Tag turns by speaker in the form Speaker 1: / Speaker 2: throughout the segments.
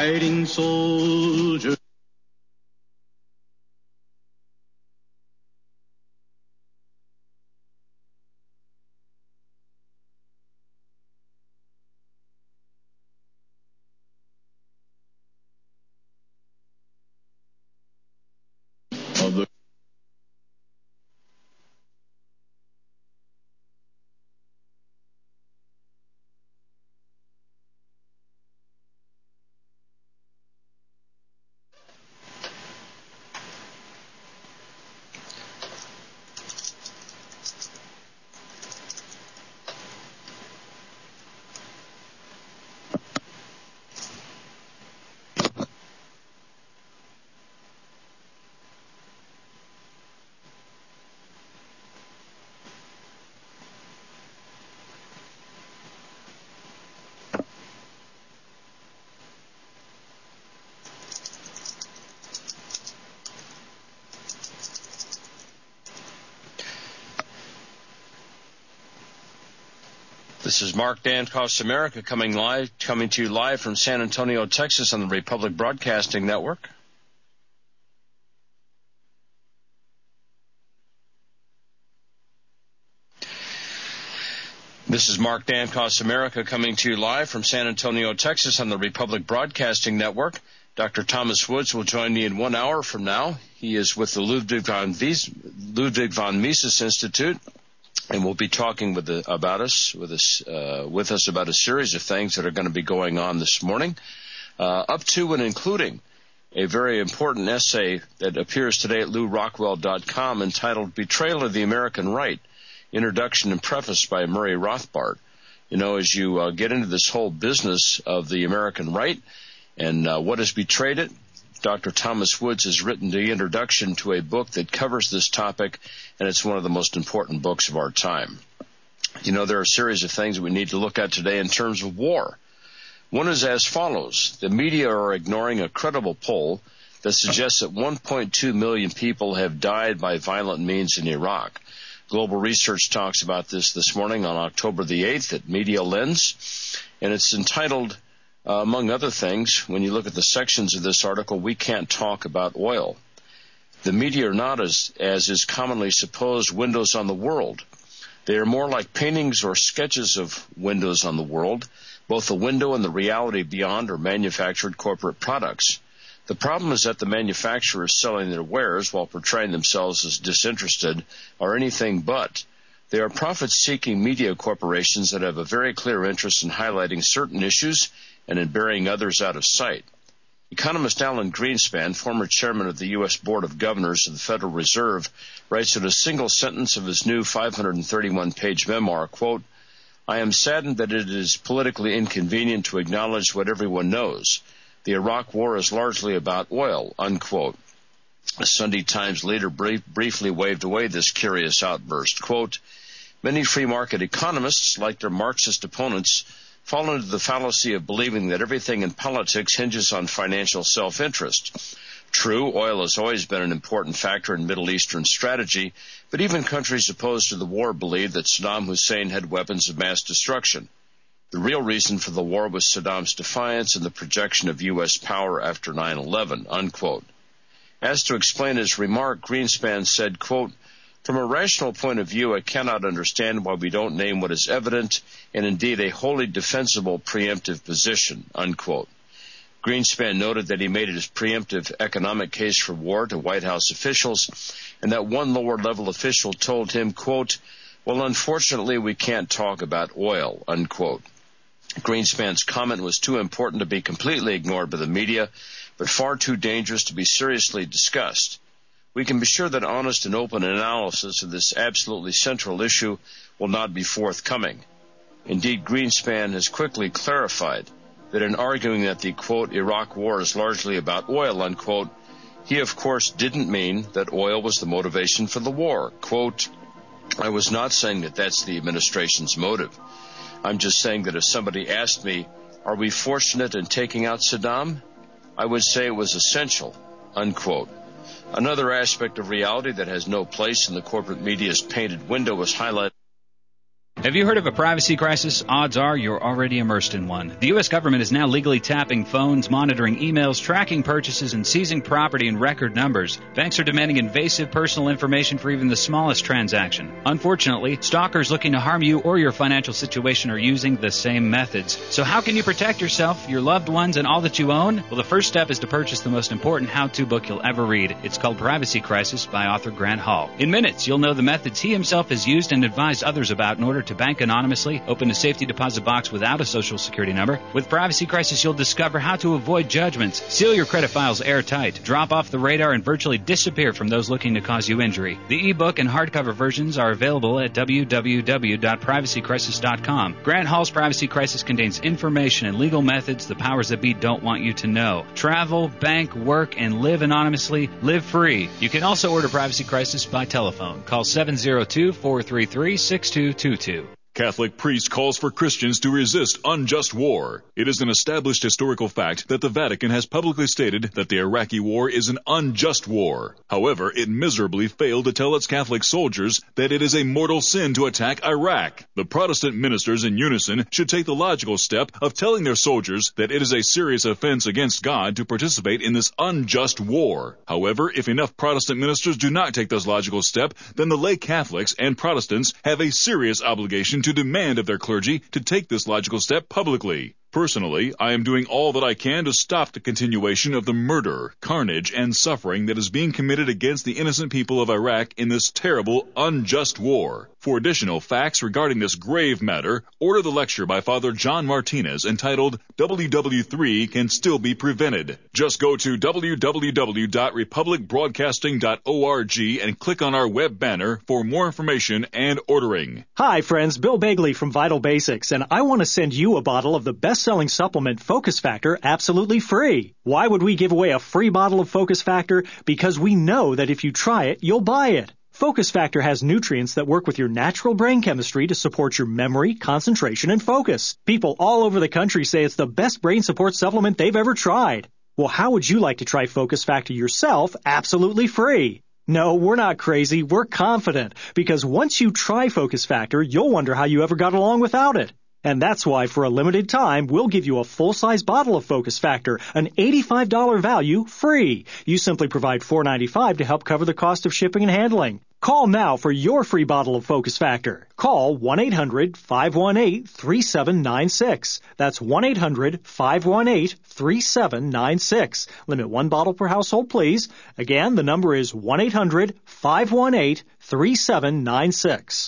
Speaker 1: fighting soldiers. Of the
Speaker 2: This is Mark Dancost America coming to you live from San Antonio, Texas on the Republic Broadcasting Network. This is Mark Dancost America coming to you live from San Antonio, Texas on the Republic Broadcasting Network. Dr. Thomas Woods will join me in 1 hour from now. He is with the Ludwig von Mises Institute, and we'll be talking with us about a series of things that are going to be going on this morning, up to and including a very important essay that appears today at LewRockwell.com entitled Betrayal of the American Right, Introduction and Preface by Murray Rothbard. You know, as you get into this whole business of the American right and what has betrayed it, Dr. Thomas Woods has written the introduction to a book that covers this topic, and it's one of the most important books of our time. You know, there are a series of things that we need to look at today in terms of war. One is as follows. The media are ignoring a credible poll that suggests that 1.2 million people have died by violent means in Iraq. Global Research talks about this morning on October the 8th at Media Lens, and it's entitled, among other things, when you look at the sections of this article, We Can't Talk About Oil. The media are not, as is commonly supposed, windows on the world. They are more like paintings or sketches of windows on the world. Both the window and the reality beyond are manufactured corporate products. The problem is that the manufacturers selling their wares while portraying themselves as disinterested are anything but. They are profit-seeking media corporations that have a very clear interest in highlighting certain issues and in burying others out of sight. Economist Alan Greenspan, former chairman of the U.S. Board of Governors of the Federal Reserve, writes in a single sentence of his new 531-page memoir, quote, I am saddened that it is politically inconvenient to acknowledge what everyone knows. The Iraq War is largely about oil, unquote. A Sunday Times leader briefly waved away this curious outburst. Quote, many free market economists, like their Marxist opponents, fall into the fallacy of believing that everything in politics hinges on financial self-interest. True, oil has always been an important factor in Middle Eastern strategy, but even countries opposed to the war believed that Saddam Hussein had weapons of mass destruction. The real reason for the war was Saddam's defiance and the projection of U.S. power after 9/11, unquote. As to explain his remark, Greenspan said, quote, from a rational point of view, I cannot understand why we don't name what is evident and indeed a wholly defensible preemptive position, unquote. Greenspan noted that he made his preemptive economic case for war to White House officials, and that one lower-level official told him, quote, well, unfortunately, we can't talk about oil, unquote. Greenspan's comment was too important to be completely ignored by the media, but far too dangerous to be seriously discussed. We can be sure that honest and open analysis of this absolutely central issue will not be forthcoming. Indeed, Greenspan has quickly clarified that in arguing that the, quote, Iraq war is largely about oil, unquote, he, of course, didn't mean that oil was the motivation for the war. Quote, I was not saying that that's the administration's motive. I'm just saying that if somebody asked me, are we fortunate in taking out Saddam? I would say it was essential, unquote. Another aspect of reality that has no place in the corporate media's painted window was highlighted
Speaker 3: Have you heard of a privacy crisis? Odds are you're already immersed in one. The U.S. government is now legally tapping phones, monitoring emails, tracking purchases, and seizing property in record numbers. Banks are demanding invasive personal information for even the smallest transaction. Unfortunately, stalkers looking to harm you or your financial situation are using the same methods. So how can you protect yourself, your loved ones, and all that you own? Well, the first step is to purchase the most important how-to book you'll ever read. It's called Privacy Crisis by author Grant Hall. In minutes, you'll know the methods he himself has used and advised others about in order to bank anonymously, open a safety deposit box without a social security number. With Privacy Crisis, you'll discover how to avoid judgments, seal your credit files airtight, drop off the radar, and virtually disappear from those looking to cause you injury. The ebook and hardcover versions are available at www.privacycrisis.com. Grant Hall's Privacy Crisis contains information and legal methods the powers that be don't want you to know. Travel, bank, work, and live anonymously. Live free. You can also order Privacy Crisis by telephone. Call 702-433-6222.
Speaker 4: Catholic priest calls for Christians to resist unjust war. It is an established historical fact that the Vatican has publicly stated that the Iraqi war is an unjust war. However, it miserably failed to tell its Catholic soldiers that it is a mortal sin to attack Iraq. The Protestant ministers in unison should take the logical step of telling their soldiers that it is a serious offense against God to participate in this unjust war. However, if enough Protestant ministers do not take this logical step, then the lay Catholics and Protestants have a serious obligation to demand of their clergy to take this logical step publicly. Personally, I am doing all that I can to stop the continuation of the murder, carnage, and suffering that is being committed against the innocent people of Iraq in this terrible, unjust war. For additional facts regarding this grave matter, order the lecture by Father John Martinez entitled WW3 Can Still Be Prevented. Just go to www.republicbroadcasting.org and click on our web banner for more information and ordering.
Speaker 5: Hi friends, Bill Bagley from Vital Basics, and I want to send you a bottle of the best-selling supplement Focus Factor absolutely free. Why would we give away a free bottle of Focus Factor? Because we know that if you try it, you'll buy it. Focus Factor has nutrients that work with your natural brain chemistry to support your memory, concentration, and focus. People all over the country say it's the best brain support supplement they've ever tried. Well, how would you like to try Focus Factor yourself absolutely free? No, we're not crazy. We're confident. Because once you try Focus Factor, you'll wonder how you ever got along without it. And that's why, for a limited time, we'll give you a full-size bottle of Focus Factor, an $85 value, free. You simply provide $4.95 to help cover the cost of shipping and handling. Call now for your free bottle of Focus Factor. Call 1-800-518-3796. That's 1-800-518-3796. Limit one bottle per household, please. Again, the number is 1-800-518-3796.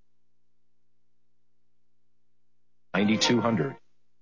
Speaker 6: 9200.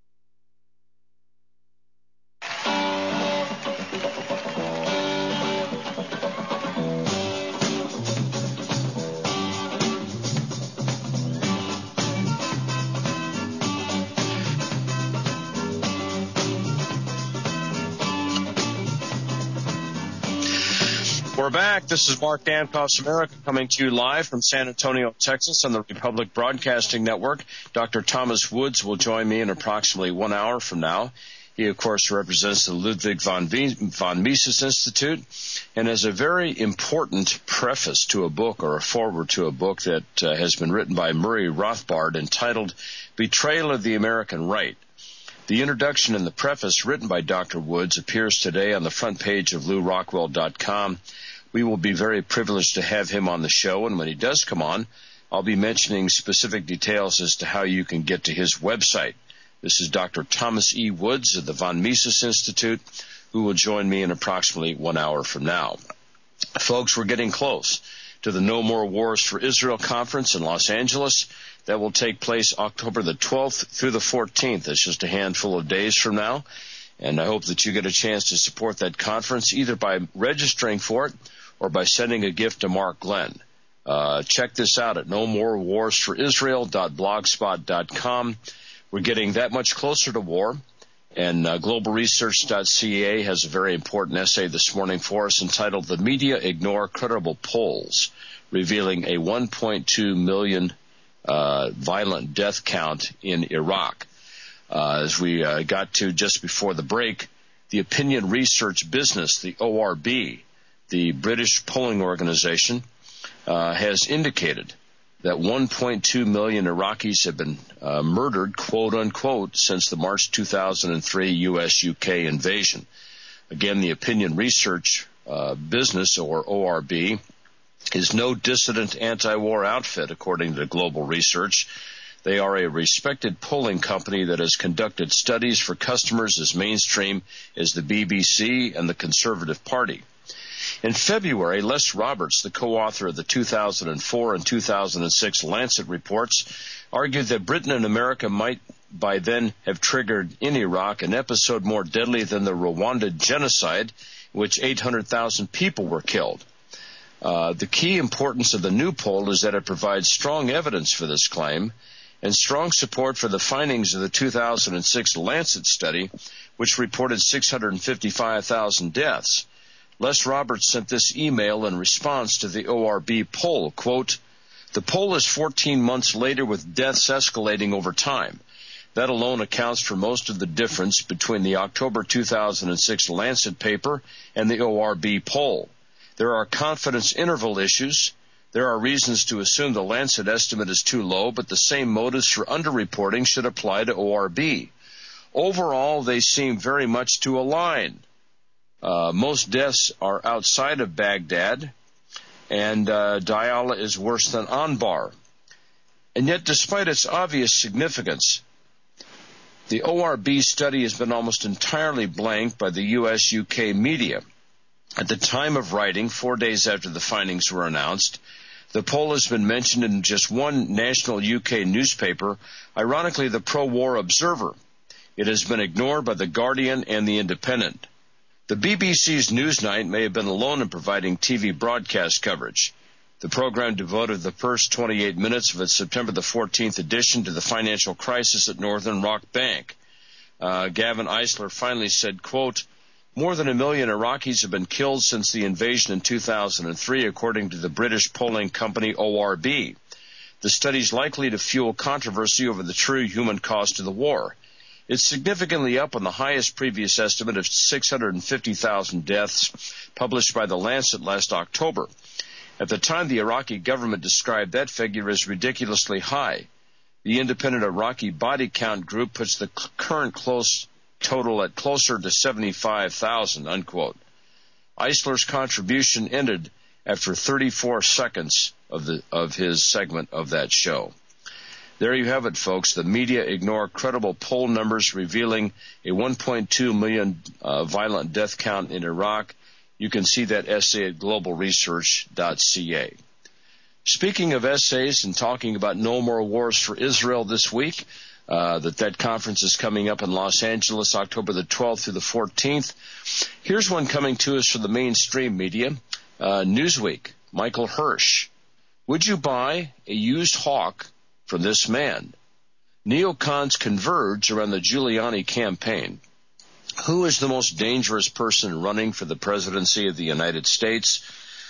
Speaker 2: We're back. This is Mark Dankoff's America coming to you live from San Antonio, Texas on the Republic Broadcasting Network. Dr. Thomas Woods will join me in approximately 1 hour from now. He, of course, represents the Ludwig von Mises Institute and has a very important preface to a book or a foreword to a book that has been written by Murray Rothbard entitled Betrayal of the American Right. The introduction and the preface written by Dr. Woods appears today on the front page of LouRockwell.com. We will be very privileged to have him on the show, and when he does come on, I'll be mentioning specific details as to how you can get to his website. This is Dr. Thomas E. Woods of the Von Mises Institute, who will join me in approximately 1 hour from now. Folks, we're getting close to the No More Wars for Israel conference in Los Angeles. That will take place October the 12th through the 14th. It's just a handful of days from now. And I hope that you get a chance to support that conference either by registering for it or by sending a gift to Mark Glenn. Check this out at nomorewarsforisrael.blogspot.com. We're getting that much closer to war. And globalresearch.ca has a very important essay this morning for us entitled The Media Ignore Credible Polls, revealing a 1.2 million violent death count in Iraq. As we got to just before the break, the opinion research business, the ORB, the British polling organization, has indicated that 1.2 million Iraqis have been murdered, quote unquote, since the March 2003 U.S.-UK invasion. Again, the Opinion Research Business, or ORB, is no dissident anti-war outfit, according to Global Research. They are a respected polling company that has conducted studies for customers as mainstream as the BBC and the Conservative Party. In February, Les Roberts, the co-author of the 2004 and 2006 Lancet reports, argued that Britain and America might by then have triggered in Iraq an episode more deadly than the Rwanda genocide, in which 800,000 people were killed. The key importance of the new poll is that it provides strong evidence for this claim and strong support for the findings of the 2006 Lancet study, which reported 655,000 deaths. Les Roberts sent this email in response to the ORB poll, quote, "The poll is 14 months later with deaths escalating over time. That alone accounts for most of the difference between the October 2006 Lancet paper and the ORB poll. There are confidence interval issues. There are reasons to assume the Lancet estimate is too low, but the same motives for underreporting should apply to ORB. Overall, they seem very much to align. Most deaths are outside of Baghdad, and Diyala is worse than Anbar. And yet, despite its obvious significance, the ORB study has been almost entirely blanked by the U.S.-UK media. At the time of writing, 4 days after the findings were announced, the poll has been mentioned in just one national UK newspaper, ironically the pro-war Observer. It has been ignored by The Guardian and The Independent. The BBC's Newsnight may have been alone in providing TV broadcast coverage. The program devoted the first 28 minutes of its September the 14th edition to the financial crisis at Northern Rock Bank. Gavin Eisler finally said, quote, "More than 1 million Iraqis have been killed since the invasion in 2003, according to the British polling company ORB. The study is likely to fuel controversy over the true human cost of the war. It's significantly up on the highest previous estimate of 650,000 deaths published by The Lancet last October. At the time, the Iraqi government described that figure as ridiculously high. The independent Iraqi body count group puts the current total at closer to 75,000, unquote. Eisler's contribution ended after 34 seconds of his segment of that show. There you have it, folks. The media ignore credible poll numbers revealing a 1.2 million violent death count in Iraq. You can see that essay at globalresearch.ca. Speaking of essays and talking about no more wars for Israel this week, that conference is coming up in Los Angeles, October the 12th through the 14th. Here's one coming to us from the mainstream media. Newsweek, Michael Hirsch. Would you buy a used hawk from this man? Neocons converge around the Giuliani campaign. Who is the most dangerous person running for the presidency of the United States?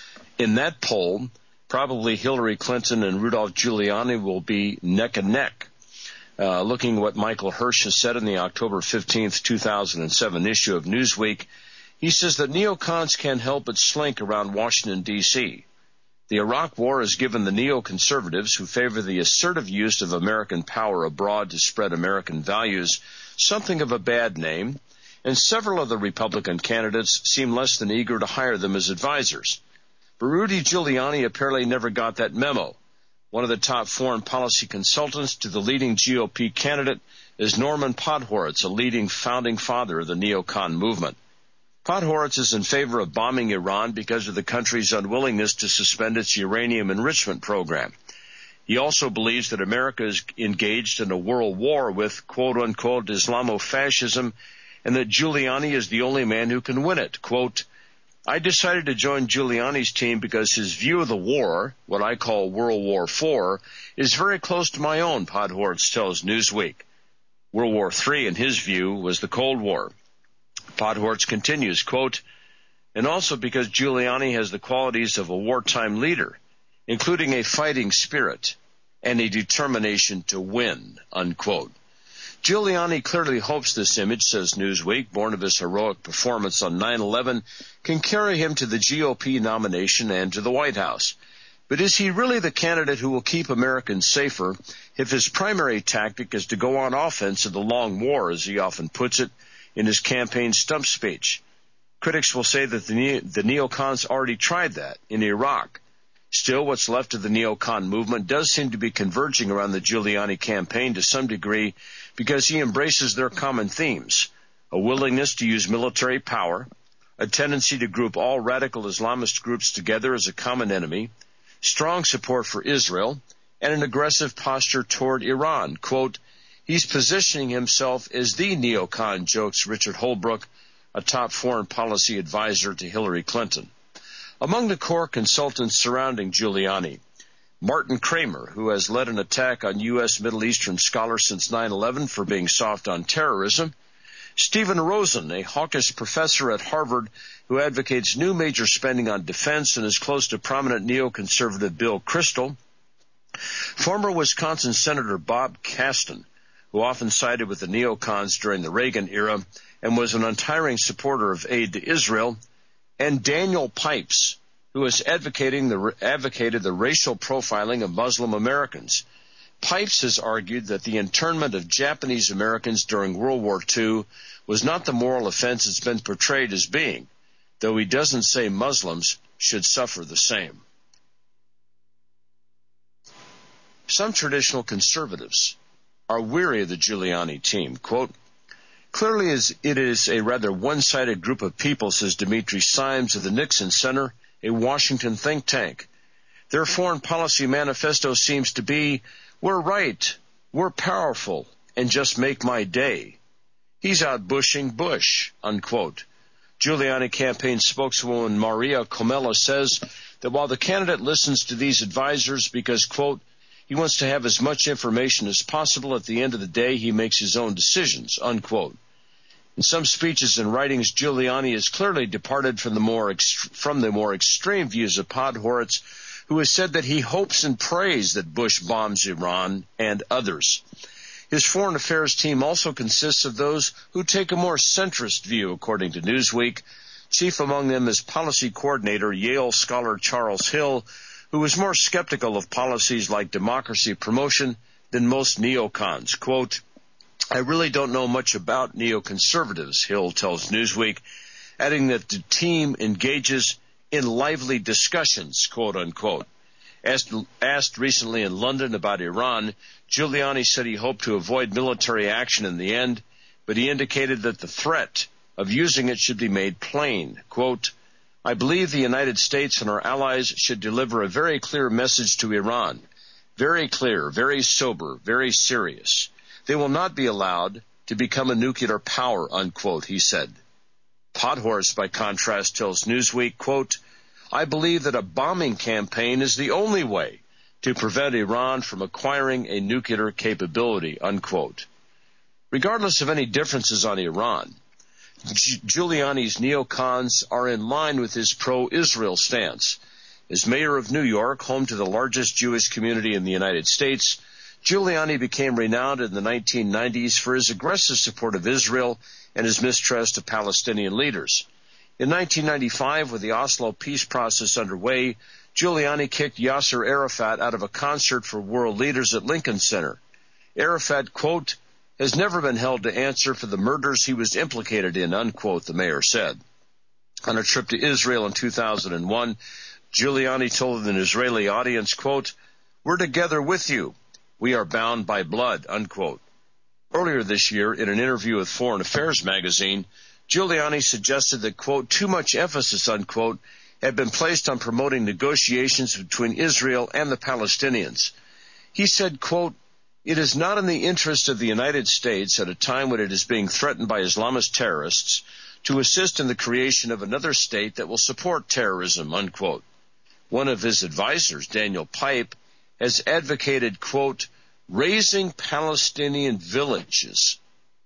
Speaker 2: In that poll, probably Hillary Clinton and Rudolph Giuliani will be neck and neck. Looking at what Michael Hirsch has said in the October 15th, 2007 issue of Newsweek, he says that neocons can't help but slink around Washington, D.C. The Iraq War has given the neoconservatives who favor the assertive use of American power abroad to spread American values something of a bad name, and several of the Republican candidates seem less than eager to hire them as advisors. But Rudy Giuliani apparently never got that memo. One of the top foreign policy consultants to the leading GOP candidate is Norman Podhoretz, a leading founding father of the neocon movement. Podhoretz is in favor of bombing Iran because of the country's unwillingness to suspend its uranium enrichment program. He also believes that America is engaged in a world war with quote-unquote Islamofascism and that Giuliani is the only man who can win it. Quote, I decided to join Giuliani's team because his view of the war, what I call World War IV, is very close to my own, Podhoretz tells Newsweek. World War III, in his view, was the Cold War. Podhoretz continues, quote, and also because Giuliani has the qualities of a wartime leader, including a fighting spirit and a determination to win, unquote. Giuliani clearly hopes this image, says Newsweek, born of his heroic performance on 9/11, can carry him to the GOP nomination and to the White House. But is he really the candidate who will keep Americans safer if his primary tactic is to go on offense in the long war, as he often puts it in his campaign stump speech? Critics will say that the neocons already tried that in Iraq. Still, what's left of the neocon movement does seem to be converging around the Giuliani campaign to some degree because he embraces their common themes: a willingness to use military power, a tendency to group all radical Islamist groups together as a common enemy, strong support for Israel, and an aggressive posture toward Iran. Quote, he's positioning himself as the neocon, jokes Richard Holbrooke, a top foreign policy advisor to Hillary Clinton. Among the core consultants surrounding Giuliani, Martin Kramer, who has led an attack on U.S. Middle Eastern scholars since 9/11 for being soft on terrorism, Stephen Rosen, a hawkish professor at Harvard who advocates new major spending on defense and is close to prominent neoconservative Bill Kristol, former Wisconsin Senator Bob Caston, who often sided with the neocons during the Reagan era and was an untiring supporter of aid to Israel, and Daniel Pipes, who has advocated the racial profiling of Muslim Americans. Pipes has argued that the internment of Japanese Americans during World War II was not the moral offense it's been portrayed as being, though he doesn't say Muslims should suffer the same. Some traditional conservatives are weary of the Giuliani team. Quote, clearly it is a rather one-sided group of people, says Dimitri Simes of the Nixon Center, a Washington think tank. Their foreign policy manifesto seems to be, we're right, we're powerful, and just make my day. He's out bushing Bush, unquote. Giuliani campaign spokeswoman Maria Comella says that while the candidate listens to these advisors because, quote, he wants to have as much information as possible, at the end of the day he makes his own decisions, unquote. In some speeches and writings, Giuliani has clearly departed from the more extreme views of Podhoretz, who has said that he hopes and prays that Bush bombs Iran and others. His foreign affairs team also consists of those who take a more centrist view, according to Newsweek. Chief among them is policy coordinator Yale scholar Charles Hill, who is more skeptical of policies like democracy promotion than most neocons. Quote, I really don't know much about neoconservatives, Hill tells Newsweek, adding that the team engages in lively discussions, quote unquote. Asked recently in London about Iran, Giuliani said he hoped to avoid military action in the end, but he indicated that the threat of using it should be made plain. Quote, I believe the United States and our allies should deliver a very clear message to Iran. Very clear, very sober, very serious. They will not be allowed to become a nuclear power, unquote, he said. Podhoretz, by contrast, tells Newsweek, quote, I believe that a bombing campaign is the only way to prevent Iran from acquiring a nuclear capability, unquote. Regardless of any differences on Iran, Giuliani's neocons are in line with his pro-Israel stance. As mayor of New York, home to the largest Jewish community in the United States, Giuliani became renowned in the 1990s for his aggressive support of Israel and his mistrust of Palestinian leaders. In 1995, with the Oslo peace process underway, Giuliani kicked Yasser Arafat out of a concert for world leaders at Lincoln Center. Arafat, quote, has never been held to answer for the murders he was implicated in, unquote, the mayor said. On a trip to Israel in 2001, Giuliani told an Israeli audience, quote, we're together with you. We are bound by blood, unquote. Earlier this year, in an interview with Foreign Affairs magazine, Giuliani suggested that, quote, too much emphasis, unquote, had been placed on promoting negotiations between Israel and the Palestinians. He said, quote, it is not in the interest of the United States at a time when it is being threatened by Islamist terrorists to assist in the creation of another state that will support terrorism, unquote. One of his advisors, Daniel Pipe, has advocated, quote, raising Palestinian villages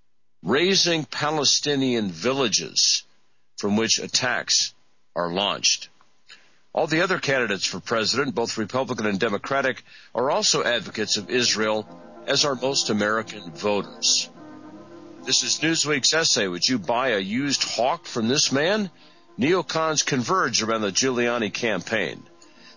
Speaker 2: from which attacks are launched. All the other candidates for president, both Republican and Democratic, are also advocates of Israel, as are most American voters. This is Newsweek's essay. Would you buy a used hawk from this man? Neocons converge around the Giuliani campaign.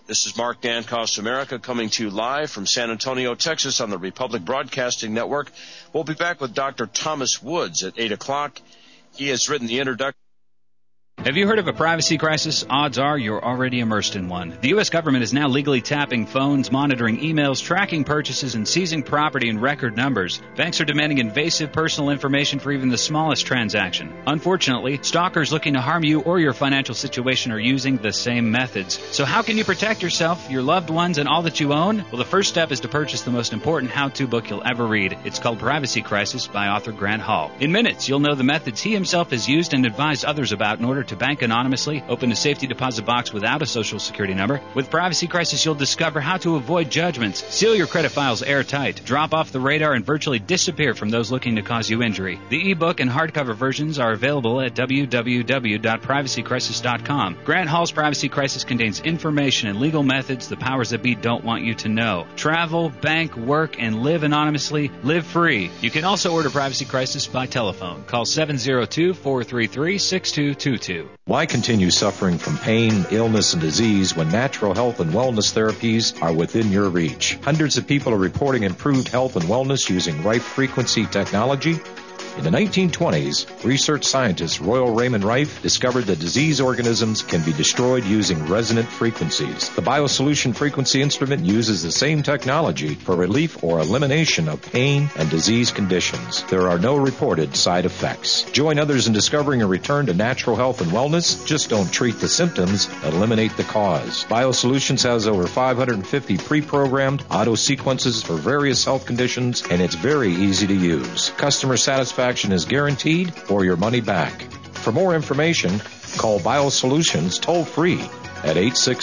Speaker 2: This is Mark Dankos America coming to you live from San Antonio, Texas on the Republic Broadcasting Network. We'll be back with Dr. Thomas Woods at 8 o'clock. He has written the introduction.
Speaker 3: Have you heard of a privacy crisis? Odds are you're already immersed in one. The U.S. government is now legally tapping phones, monitoring emails, tracking purchases, and seizing property in record numbers. Banks are demanding invasive personal information for even the smallest transaction. Unfortunately, stalkers looking to harm you or your financial situation are using the same methods. So how can you protect yourself, your loved ones, and all that you own? Well, the first step is to purchase the most important how-to book you'll ever read. It's called Privacy Crisis by author Grant Hall. In minutes, you'll know the methods he himself has used and advised others about in order to bank anonymously, open a safety deposit box without a social security number. With Privacy Crisis, you'll discover how to avoid judgments, seal your credit files airtight, drop off the radar, and virtually disappear from those looking to cause you injury. The ebook and hardcover versions are available at www.privacycrisis.com. Grant Hall's Privacy Crisis contains information and legal methods the powers that be don't want you to know. Travel, bank, work, and live anonymously. Live free. You can also order Privacy Crisis by telephone. Call 702-433-6222.
Speaker 6: Why continue suffering from pain, illness, and disease when natural health and wellness therapies are within your reach? Hundreds of people are reporting improved health and wellness using Rife frequency technology. In the 1920s, research scientist Royal Raymond Rife discovered that disease organisms can be destroyed using resonant frequencies. The BioSolution frequency instrument uses the same technology for relief or elimination of pain and disease conditions. There are no reported side effects. Join others in discovering a return to natural health and wellness. Just don't treat the symptoms, eliminate the cause. BioSolutions has over 550 pre-programmed auto sequences for various health conditions, and it's very easy to use. Customer satisfaction is guaranteed or your money back. For more information, call BioSolutions toll-free at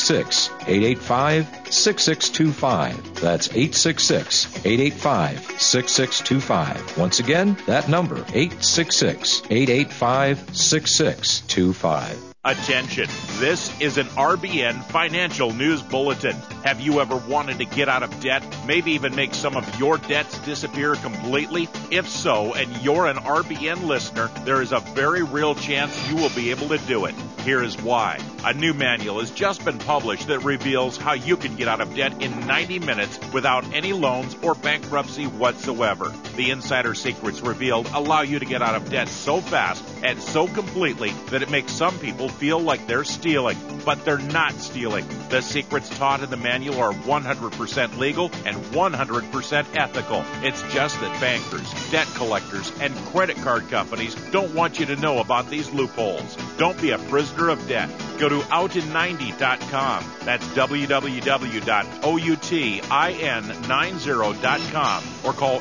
Speaker 6: 866-885-6625. That's 866-885-6625. Once again, that number, 866-885-6625.
Speaker 7: Attention, this is an RBN Financial News Bulletin. Have you ever wanted to get out of debt, maybe even make some of your debts disappear completely? If so, and you're an RBN listener, there is a very real chance you will be able to do it. Here is why. A new manual has just been published that reveals how you can get out of debt in 90 minutes without any loans or bankruptcy whatsoever. The insider secrets revealed allow you to get out of debt so fast and so completely that it makes some people feel like they're stealing, but they're not stealing. The secrets taught in the manual are 100% legal and 100% ethical. It's just that bankers, debt collectors, and credit card companies don't want you to know about these loopholes. Don't be a prisoner of debt. Go to outin90.com. That's www.outin90.com or call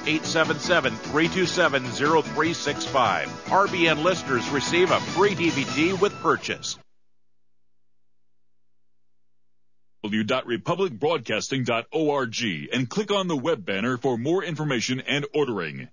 Speaker 7: 877-327-0365. RBN listeners receive a free DVD with purchase.
Speaker 4: www.republicbroadcasting.org and click on the web banner for more information and ordering.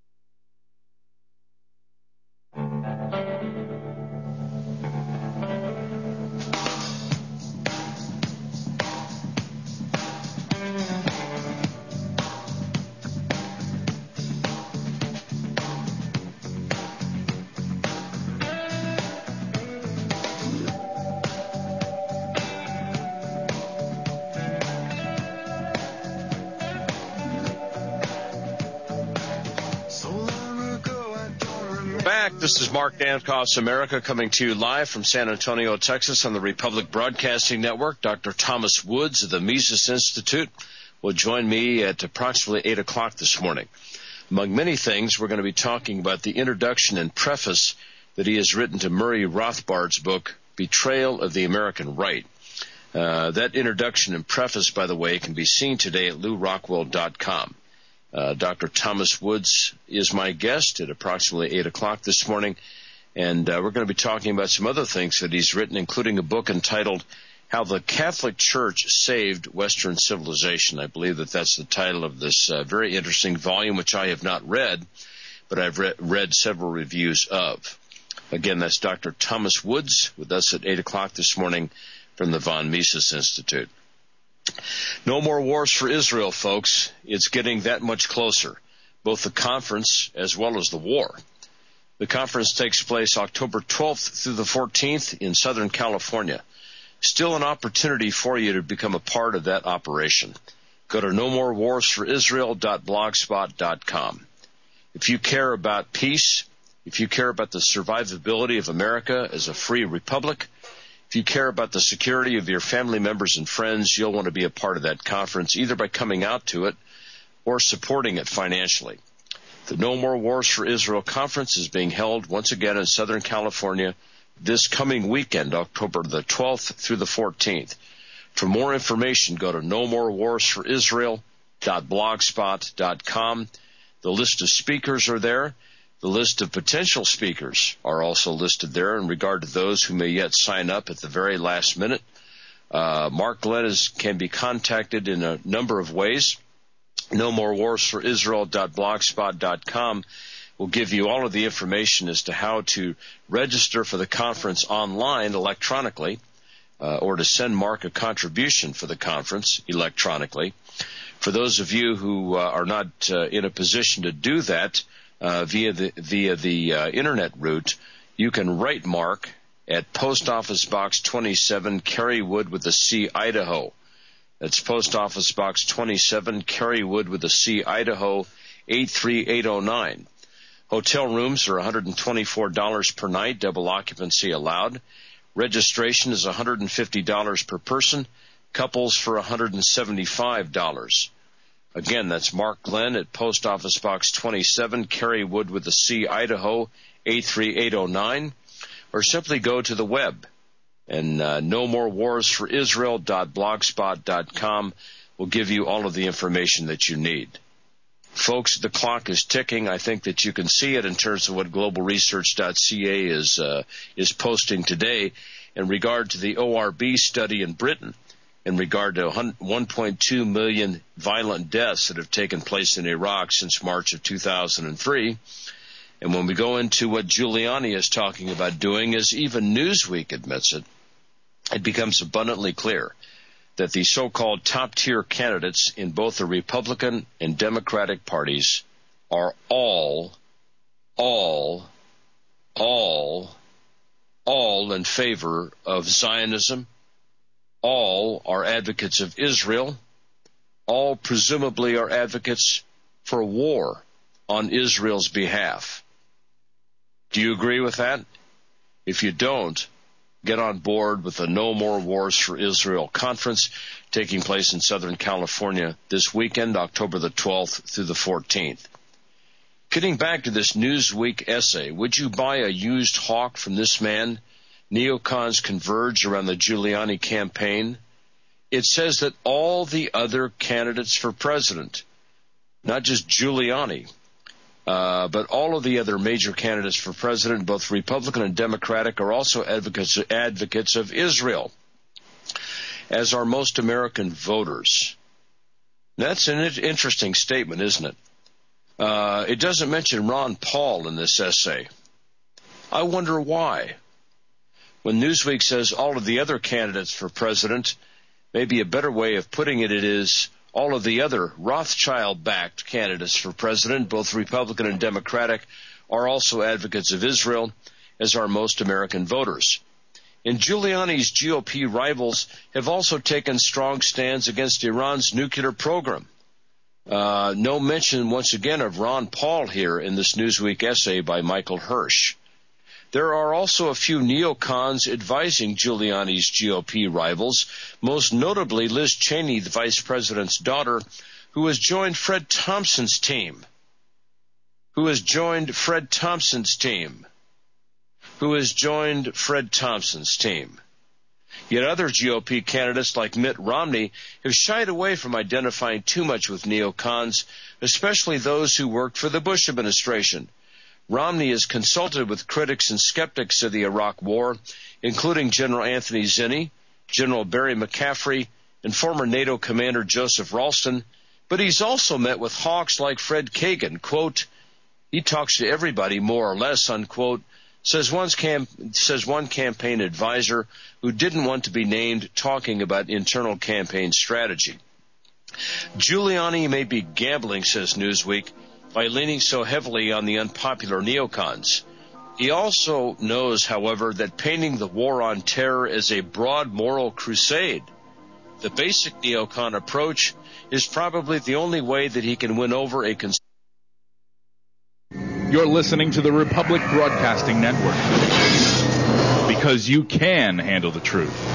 Speaker 2: This is Mark Dankos America coming to you live from San Antonio, Texas on the Republic Broadcasting Network. Dr. Thomas Woods of the Mises Institute will join me at approximately 8 o'clock this morning. Among many things, we're going to be talking about the introduction and preface that he has written to Murray Rothbard's book, Betrayal of the American Right. That introduction and preface, by the way, can be seen today at LouRockwell.com. Dr. Thomas Woods is my guest at approximately 8 o'clock this morning, and we're going to be talking about some other things that he's written, including a book entitled How the Catholic Church Saved Western Civilization. I believe that that's the title of this very interesting volume, which I have not read, but I've read several reviews of. Again, that's Dr. Thomas Woods with us at 8 o'clock this morning from the Von Mises Institute. No more wars for Israel, folks. It's getting that much closer, both the conference as well as the war. The conference takes place October 12th through the 14th in Southern California. Still an opportunity for you to become a part of that operation. Go to nomorewarsforisrael.blogspot.com. If you care about peace, if you care about the survivability of America as a free republic, if you care about the security of your family members and friends, you'll want to be a part of that conference, either by coming out to it or supporting it financially. The No More Wars for Israel conference is being held once again in Southern California this coming weekend, October the 12th through the 14th. For more information, go to nomorewarsforisrael.blogspot.com. The list of speakers are there. The list of potential speakers are also listed there in regard to those who may yet sign up at the very last minute. Mark Glenn can be contacted in a number of ways. nomorewarsforisrael.blogspot.com will give you all of the information as to how to register for the conference online electronically, or to send Mark a contribution for the conference electronically. For those of you who are not in a position to do that via the internet route, you can write Mark at Post Office Box 27, Carywood with a C, Idaho. That's Post Office Box 27, Carywood with a C, Idaho 83809. Hotel rooms are $124 per night, double occupancy allowed. Registration is $150 per person, couples for $175. Again, that's Mark Glenn at Post Office Box 27, Carywood with a C, Idaho 83809, or simply go to the web, and nomorewarsforisrael.blogspot.com will give you all of the information that you need. Folks, the clock is ticking. I think that you can see it in terms of what globalresearch.ca is posting today in regard to the ORB study in Britain, in regard to 1.2 million violent deaths that have taken place in Iraq since March of 2003. And when we go into what Giuliani is talking about doing, as even Newsweek admits it, it becomes abundantly clear that the so-called top-tier candidates in both the Republican and Democratic parties are all in favor of Zionism. All are advocates of Israel. All presumably are advocates for war on Israel's behalf. Do you agree with that? If you don't, get on board with the No More Wars for Israel conference taking place in Southern California this weekend, October the 12th through the 14th. Getting back to this Newsweek essay, would you buy a used hawk from this man? Neocons converge around the Giuliani campaign. It says that all the other candidates for president, not just Giuliani, but all of the other major candidates for president, both Republican and Democratic, are also advocates of Israel, as are most American voters. That's an interesting statement, isn't it? It doesn't mention Ron Paul in this essay. I wonder why. When Newsweek says all of the other candidates for president, maybe a better way of putting it is all of the other Rothschild-backed candidates for president, both Republican and Democratic, are also advocates of Israel, as are most American voters. And Giuliani's GOP rivals have also taken strong stands against Iran's nuclear program. No mention, once again, of Ron Paul here in this Newsweek essay by Michael Hirsch. There are also a few neocons advising Giuliani's GOP rivals, most notably Liz Cheney, the vice president's daughter, who has joined Fred Thompson's team. Yet other GOP candidates like Mitt Romney have shied away from identifying too much with neocons, especially those who worked for the Bush administration. Romney has consulted with critics and skeptics of the Iraq War, including General Anthony Zinni, General Barry McCaffrey, and former NATO Commander Joseph Ralston, but he's also met with hawks like Fred Kagan. Quote, he talks to everybody more or less, unquote, says one campaign advisor who didn't want to be named, talking about internal campaign strategy. Giuliani may be gambling, says Newsweek, by leaning so heavily on the unpopular neocons. He also knows, however, that painting the war on terror as a broad moral crusade, the basic neocon approach, is probably the only way that he can win over a
Speaker 8: You're listening to the Republic Broadcasting Network, because you can handle the truth.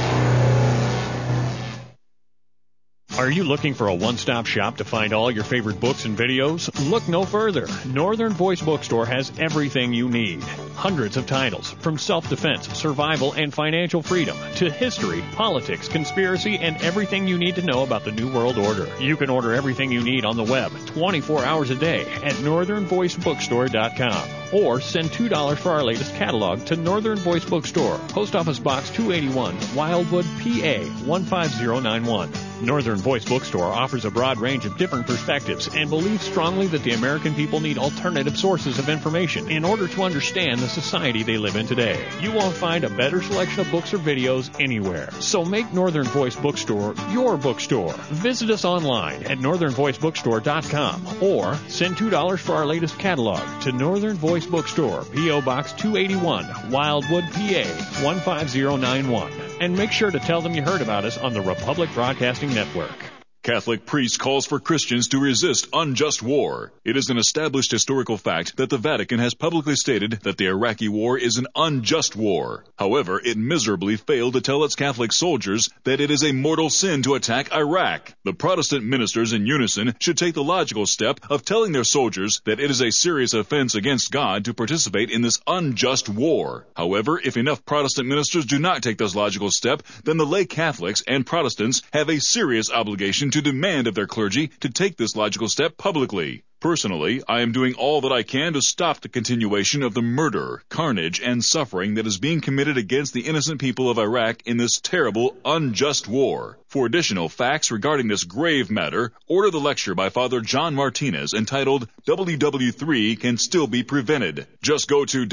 Speaker 9: Are you looking for a one-stop shop to find all your favorite books and videos? Look no further. Northern Voice Bookstore has everything you need. Hundreds of titles, from self-defense, survival, and financial freedom, to history, politics, conspiracy, and everything you need to know about the New World Order. You can order everything you need on the web 24 hours a day at northernvoicebookstore.com. Or send $2 for our latest catalog to Northern Voice Bookstore, Post Office Box 281, Wildwood, PA 15091. Northern Voice Bookstore offers a broad range of different perspectives and believes strongly that the American people need alternative sources of information in order to understand the society they live in today. You won't find a better selection of books or videos anywhere. So make Northern Voice Bookstore your bookstore. Visit us online at northernvoicebookstore.com or send $2 for our latest catalog to Northern Voice Bookstore, P.O. Box 281, Wildwood, PA 15091. And make sure to tell them you heard about us on the Republic Broadcasting Network.
Speaker 4: Catholic priest calls for Christians to resist unjust war. It is an established historical fact that the Vatican has publicly stated that the Iraqi war is an unjust war. However, it miserably failed to tell its Catholic soldiers that it is a mortal sin to attack Iraq. The Protestant ministers in unison should take the logical step of telling their soldiers that it is a serious offense against God to participate in this unjust war. However, if enough Protestant ministers do not take this logical step, then the lay Catholics and Protestants have a serious obligation to demand of their clergy to take this logical step publicly. Personally, I am doing all that I can to stop the continuation of the murder, carnage, and suffering that is being committed against the innocent people of Iraq in this terrible, unjust war. For additional facts regarding this grave matter, order the lecture by Father John Martinez entitled WW3 Can Still Be Prevented. Just go to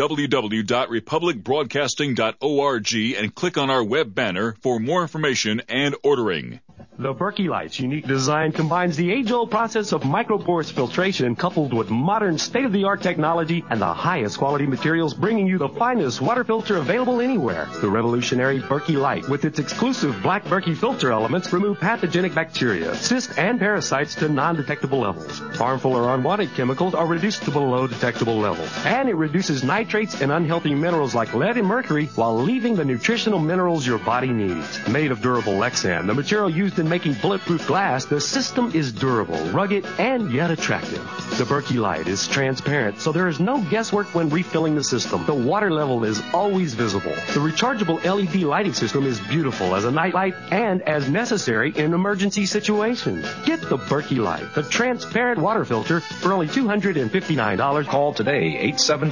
Speaker 4: www.republicbroadcasting.org and click on our web banner for more information and ordering.
Speaker 10: The Berkey Light's unique design combines the age-old process of microporous filtration coupled with modern state-of-the-art technology and the highest quality materials, bringing you the finest water filter available anywhere. The revolutionary Berkey Light, with its exclusive black Berkey filter elements, remove pathogenic bacteria, cysts, and parasites to non-detectable levels. Harmful or unwanted chemicals are reduced to below detectable levels. And it reduces nitrates and unhealthy minerals like lead and mercury while leaving the nutritional minerals your body needs. Made of durable Lexan, the material used in making bulletproof glass, the system is durable, rugged, and yet attractive. The Berkey Light is transparent, so there is no guesswork when refilling the system. The water level is always visible. The rechargeable LED lighting system is beautiful as a night light and as necessary in emergency situations. Get the Berkey Light, the transparent water filter, for only $259.
Speaker 6: Call today,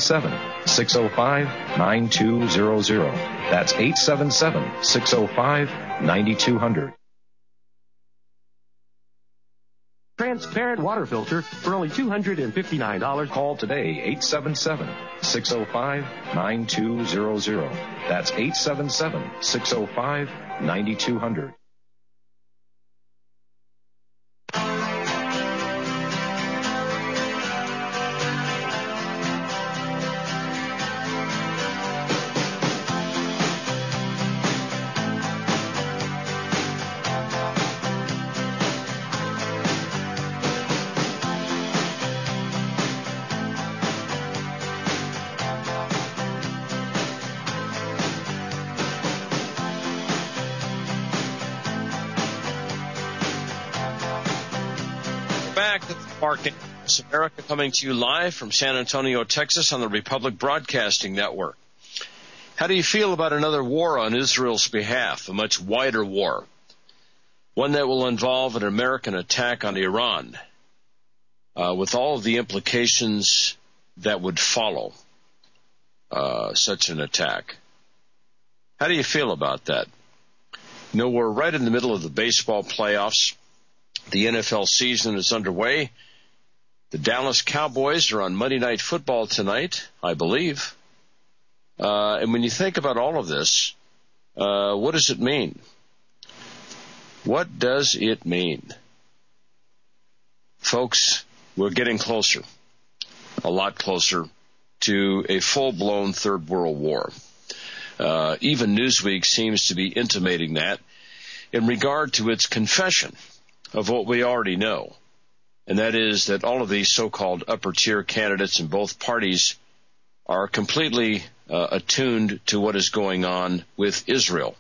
Speaker 6: 877-605-9200. That's 877-605-9200.
Speaker 10: Transparent water filter for only $259.
Speaker 6: Call today, 877-605-9200. That's 877-605-9200.
Speaker 2: America, coming to you live from San Antonio, Texas on the Republic Broadcasting Network. How do you feel about another war on Israel's behalf, a much wider war, one that will involve an American attack on Iran, with all of the implications that would follow such an attack? How do you feel about that? You know, we're right in the middle of the baseball playoffs. The NFL season is underway. The Dallas Cowboys are on Monday Night Football tonight, I believe. And when you think about all of this, what does it mean? What does it mean? Folks, we're getting closer, a lot closer to a full-blown Third World War. Even Newsweek seems to be intimating that in regard to its confession of what we already know, and that is that all of these so-called upper-tier candidates in both parties are completely attuned to what is going on with Israel.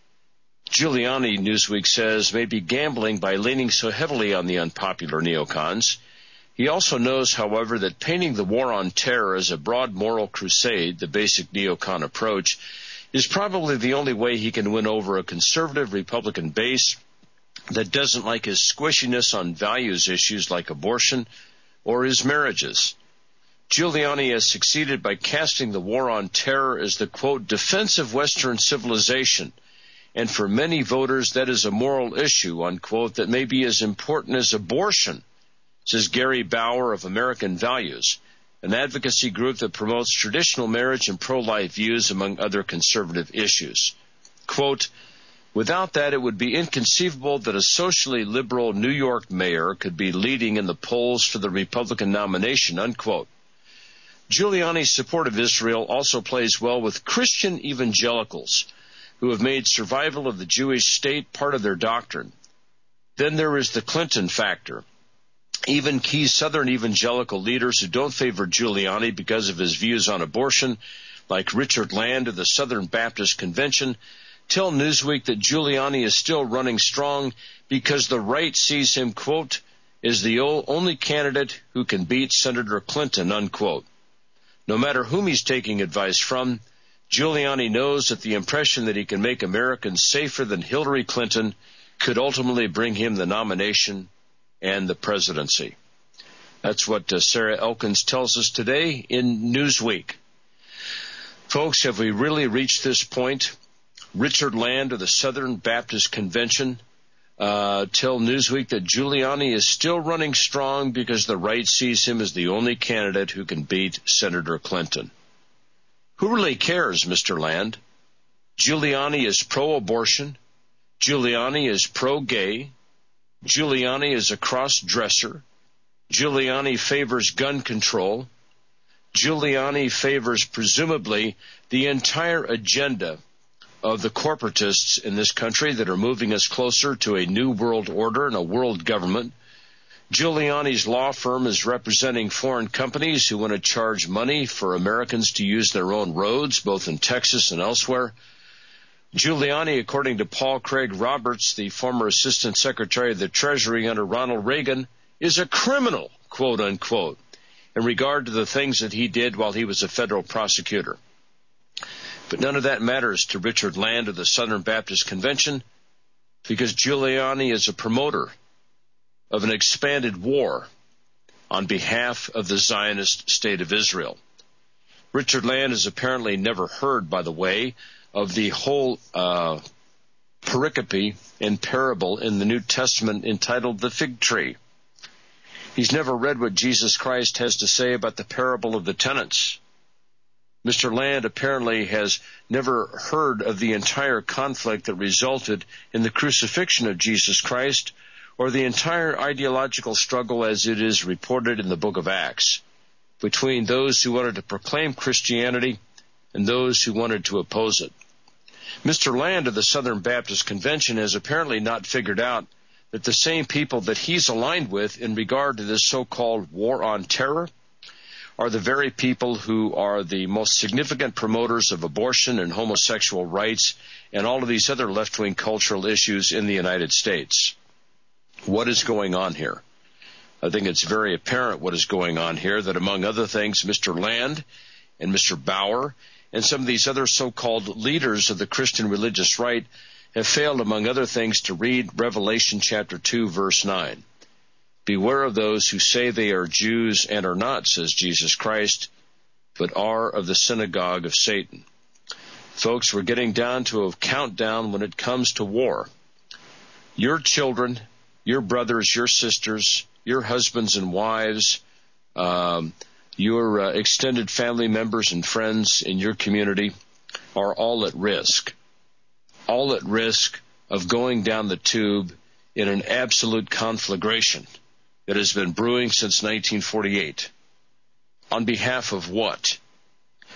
Speaker 2: Giuliani, Newsweek says, may be gambling by leaning so heavily on the unpopular neocons. He also knows, however, that painting the war on terror as a broad moral crusade, the basic neocon approach, is probably the only way he can win over a conservative Republican base that doesn't like his squishiness on values issues like abortion or his marriages. Giuliani has succeeded by casting the war on terror as the, quote, defense of Western civilization, and for many voters that is a moral issue, unquote, that may be as important as abortion, says Gary Bauer of American Values, an advocacy group that promotes traditional marriage and pro-life views among other conservative issues. Quote, without that, it would be inconceivable that a socially liberal New York mayor could be leading in the polls for the Republican nomination, unquote. Giuliani's support of Israel also plays well with Christian evangelicals who have made survival of the Jewish state part of their doctrine. Then there is the Clinton factor. Even key Southern evangelical leaders who don't favor Giuliani because of his views on abortion, like Richard Land of the Southern Baptist Convention, tell Newsweek that Giuliani is still running strong because the right sees him, quote, as the only candidate who can beat Senator Clinton, unquote. No matter whom he's taking advice from, Giuliani knows that the impression that he can make Americans safer than Hillary Clinton could ultimately bring him the nomination and the presidency. That's what Sarah Elkins tells us today in Newsweek. Folks, have we really reached this point? Richard Land of the Southern Baptist Convention tell Newsweek that Giuliani is still running strong because the right sees him as the only candidate who can beat Senator Clinton. Who really cares, Mr. Land? Giuliani is pro-abortion. Giuliani is pro-gay. Giuliani is a cross-dresser. Giuliani favors gun control. Giuliani favors, presumably, the entire agenda of the corporatists in this country that are moving us closer to a new world order and a world government. Giuliani's law firm is representing foreign companies who want to charge money for Americans to use their own roads, both in Texas and elsewhere. Giuliani, according to Paul Craig Roberts, the former Assistant Secretary of the Treasury under Ronald Reagan, is a criminal, quote unquote, in regard to the things that he did while he was a federal prosecutor. But none of that matters to Richard Land of the Southern Baptist Convention because Giuliani is a promoter of an expanded war on behalf of the Zionist state of Israel. Richard Land has apparently never heard, by the way, of the whole pericope and parable in the New Testament entitled The Fig Tree. He's never read what Jesus Christ has to say about the parable of the tenants. Mr. Land apparently has never heard of the entire conflict that resulted in the crucifixion of Jesus Christ or the entire ideological struggle as it is reported in the book of Acts between those who wanted to proclaim Christianity and those who wanted to oppose it. Mr. Land of the Southern Baptist Convention has apparently not figured out that the same people that he's aligned with in regard to this so-called war on terror are the very people who are the most significant promoters of abortion and homosexual rights and all of these other left-wing cultural issues in the United States. What is going on here? I think it's very apparent what is going on here, that among other things, Mr. Land and Mr. Bauer and some of these other so-called leaders of the Christian religious right have failed, among other things, to read Revelation chapter 2, verse 9. Beware of those who say they are Jews and are not, says Jesus Christ, but are of the synagogue of Satan. Folks, we're getting down to a countdown when it comes to war. Your children, your brothers, your sisters, your husbands and wives, your extended family members and friends in your community are all at risk of going down the tube in an absolute conflagration that has been brewing since 1948. On behalf of what?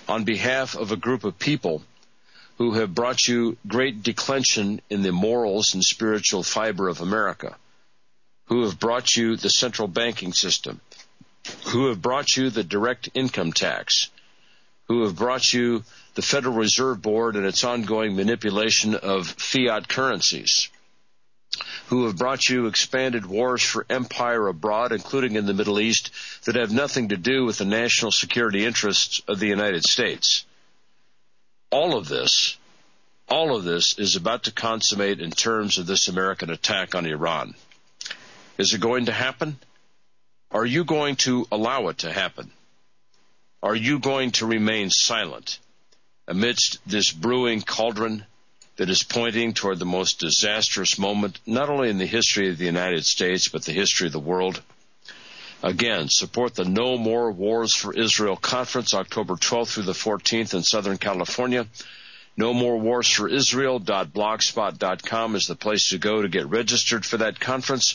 Speaker 2: on behalf of a group of people who have brought you great declension in the morals and spiritual fiber of America, who have brought you the central banking system, who have brought you the direct income tax, who have brought you the Federal Reserve Board and its ongoing manipulation of fiat currencies, who have brought you expanded wars for empire abroad, including in the Middle East, that have nothing to do with the national security interests of the United States. All of this is about to consummate in terms of this American attack on Iran. Is it going to happen? Are you going to allow it to happen? Are you going to remain silent amidst this brewing cauldron that is pointing toward the most disastrous moment, not only in the history of the United States, but the history of the world? Again, support the No More Wars for Israel Conference, October 12th through the 14th in Southern California. No More Wars for Israel.blogspot.com is the place to go to get registered for that conference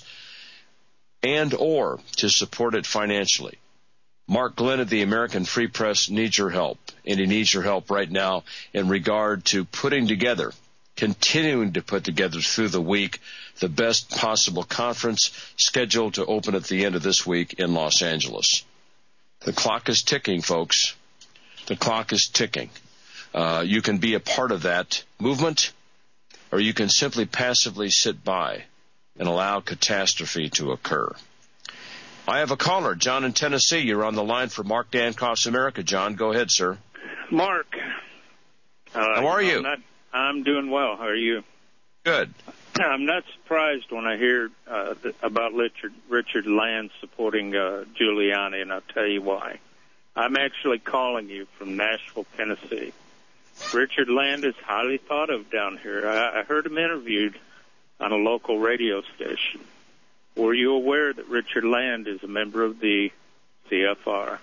Speaker 2: and or to support it financially. Mark Glenn of the American Free Press needs your help, and he needs your help right now in regard to continuing to put together through the week the best possible conference scheduled to open at the end of this week in Los Angeles. The clock is ticking, folks. The clock is ticking. You can be a part of that movement, or you can simply passively sit by and allow catastrophe to occur. I have a caller, John in Tennessee. You're on the line for Mark Dankoff's America. John, go ahead, sir.
Speaker 11: Mark.
Speaker 2: How are you?
Speaker 11: I'm doing well. How are you?
Speaker 2: Good.
Speaker 11: I'm not surprised when I hear about Richard Land supporting Giuliani, and I'll tell you why. I'm actually calling you from Nashville, Tennessee. Richard Land is highly thought of down here. I heard him interviewed on a local radio station. Were you aware that Richard Land is a member of the CFR?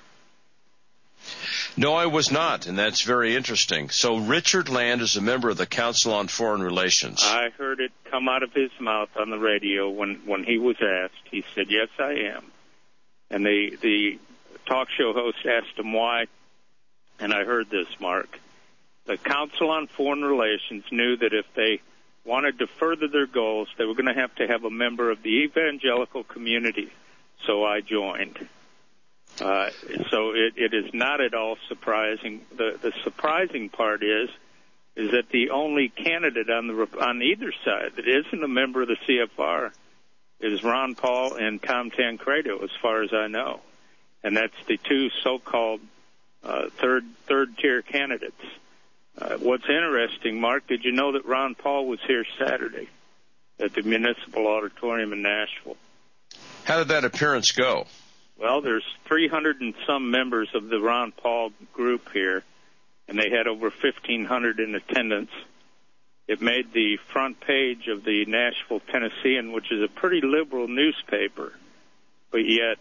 Speaker 2: No, I was not, and that's very interesting. So Richard Land is a member of the Council on Foreign Relations.
Speaker 11: I heard it come out of his mouth on the radio when he was asked. He said, yes, I am. And the talk show host asked him why, and I heard this, Mark. The Council on Foreign Relations knew that if they wanted to further their goals, they were going to have a member of the evangelical community. So I joined. So it is not at all surprising. The surprising part is that the only candidate on either side that isn't a member of the CFR is Ron Paul and Tom Tancredo, as far as I know, and that's the two so-called third-tier candidates. What's interesting, Mark, did you know that Ron Paul was here Saturday at the Municipal Auditorium in Nashville?
Speaker 2: How did that appearance go?
Speaker 11: Well, there's 300 and some members of the Ron Paul group here, and they had over 1,500 in attendance. It made the front page of the Nashville Tennessean, which is a pretty liberal newspaper, but yet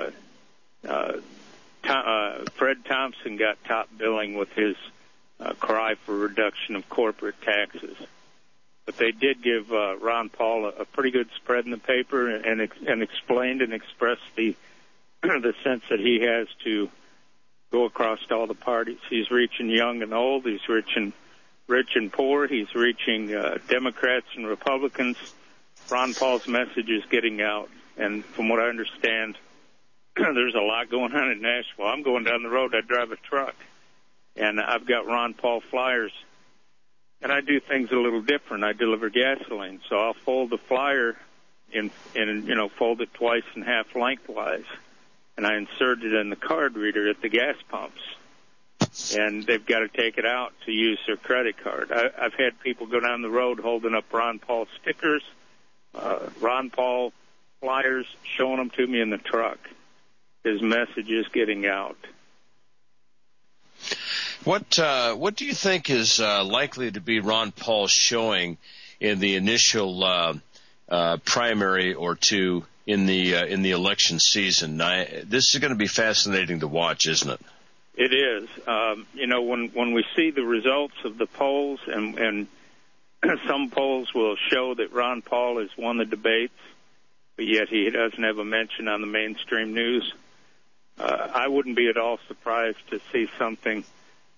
Speaker 11: Fred Thompson got top billing with his cry for reduction of corporate taxes. But they did give Ron Paul a pretty good spread in the paper and explained and expressed the sense that he has to go across all the parties. He's reaching young and old. He's reaching rich and poor. He's reaching Democrats and Republicans. Ron Paul's message is getting out. And from what I understand, there's a lot going on in Nashville. I'm going down the road. I drive a truck. And I've got Ron Paul flyers. And I do things a little different. I deliver gasoline. So I'll fold the flyer fold it twice and half lengthwise. And I insert it in the card reader at the gas pumps. And they've got to take it out to use their credit card. I've had people go down the road holding up Ron Paul stickers, Ron Paul flyers, showing them to me in the truck. His message is getting out.
Speaker 2: What do you think is likely to be Ron Paul showing in the initial primary or two in the election season? This is going to be fascinating to watch, isn't it?
Speaker 11: It is. When we see the results of the polls, and some polls will show that Ron Paul has won the debates, but yet he doesn't have a mention on the mainstream news. I wouldn't be at all surprised to see something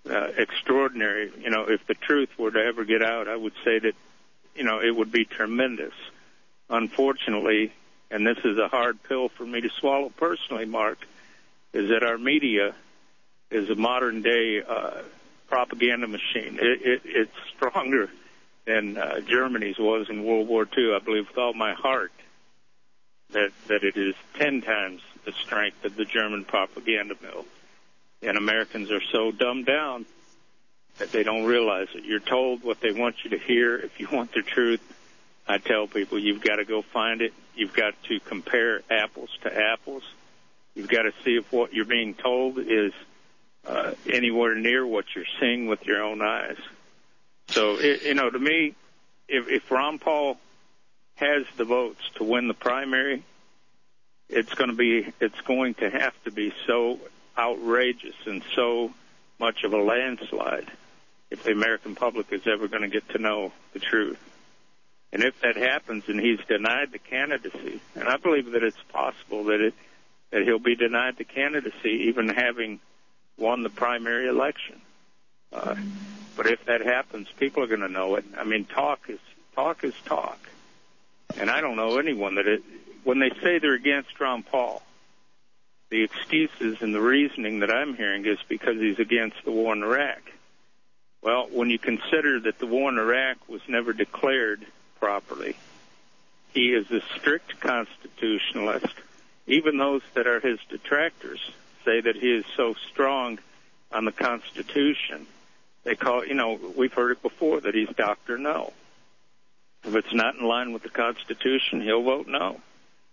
Speaker 11: extraordinary. You know, if the truth were to ever get out, I would say that, you know, it would be tremendous. Unfortunately, and this is a hard pill for me to swallow personally, Mark, is that our media is a modern-day propaganda machine. It's stronger than Germany's was in World War II. I believe with all my heart that it is 10 times the strength of the German propaganda mill. And Americans are so dumbed down that they don't realize it. You're told what they want you to hear. If you want the truth, I tell people you've got to go find it. You've got to compare apples to apples. You've got to see if what you're being told is anywhere near what you're seeing with your own eyes. So, to me, if Ron Paul has the votes to win the primary, it's going to have to be so outrageous and so much of a landslide if the American public is ever going to get to know the truth. And if that happens and he's denied the candidacy, and I believe that it's possible that he'll be denied the candidacy even having won the primary election. But if that happens, people are going to know it. I mean, talk is talk. And I don't know anyone when they say they're against Ron Paul, the excuses and the reasoning that I'm hearing is because he's against the war in Iraq. Well, when you consider that the war in Iraq was never declared properly, he is a strict constitutionalist. Even those that are his detractors say that he is so strong on the Constitution. They call, we've heard it before, that he's Dr. No. If it's not in line with the Constitution, he'll vote no.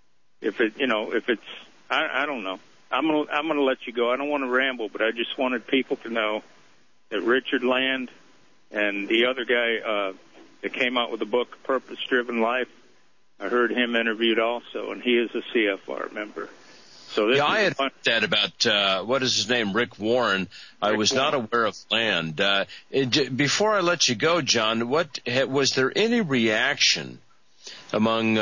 Speaker 11: I don't know. I'm gonna let you go. I don't want to ramble, but I just wanted people to know that Richard Land and the other guy that came out with the book Purpose Driven Life, I heard him interviewed also, and he is a CFR member. So
Speaker 2: I had heard that about what is his name, Rick Warren. I was not aware of Land. Before I let you go, John, was there any reaction among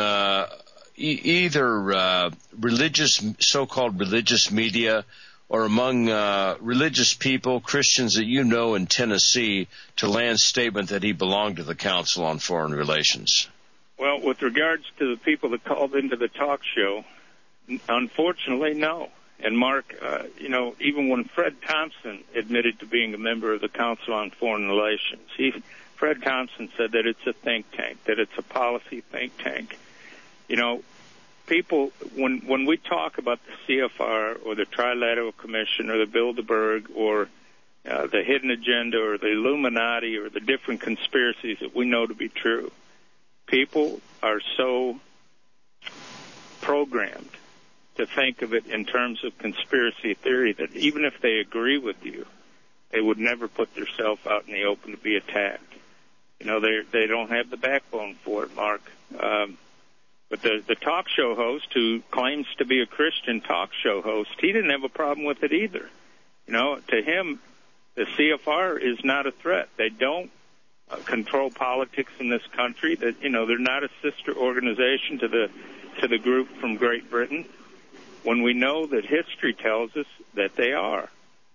Speaker 2: either so-called religious media or among religious people, Christians that you know in Tennessee, to Land's statement that he belonged to the Council on Foreign Relations?
Speaker 11: Well, with regards to the people that called into the talk show, unfortunately, no. And Mark, even when Fred Thompson admitted to being a member of the Council on Foreign Relations, Fred Thompson said that it's a think tank, that it's a policy think tank. People, when we talk about the CFR or the Trilateral Commission or the Bilderberg or the Hidden Agenda or the Illuminati or the different conspiracies that we know to be true, people are so programmed to think of it in terms of conspiracy theory that even if they agree with you, they would never put themselves out in the open to be attacked. They don't have the backbone for it, Mark. But the talk show host, who claims to be a Christian talk show host, he didn't have a problem with it either. To him, the CFR is not a threat. They don't control politics in this country. That they're not a sister organization to the group from Great Britain, when we know that history tells us that they are.